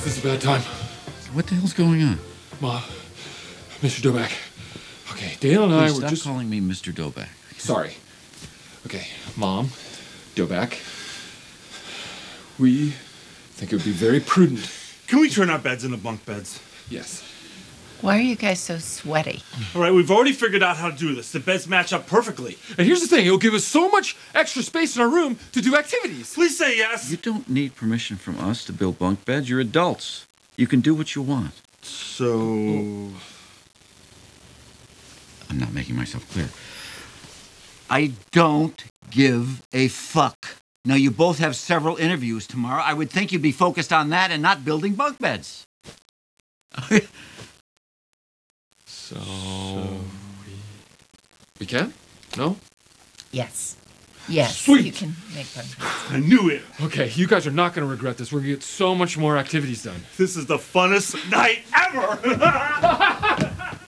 This is a bad time. What the hell's going on? Ma, Mr. Doback. Okay, Dale and I were Stop just... calling me Mr. Doback. Sorry. Okay, Mom, Doback. We think it would be very prudent. Can we turn our beds into bunk beds? Yes. Why are you guys so sweaty? All right, we've already figured out how to do this. The beds match up perfectly. And here's the thing, it'll give us so much extra space in our room to do activities. Please say yes. You don't need permission from us to build bunk beds. You're adults. You can do what you want. So... I'm not making myself clear. I don't give a fuck. Now, you both have several interviews tomorrow. I would think you'd be focused on that and not building bunk beds. So we can? No? Yes. Yes, Sweet. you can make fun. I knew it. Okay, you guys are not going to regret this. We're going to get so much more activities done. This is the funnest night ever.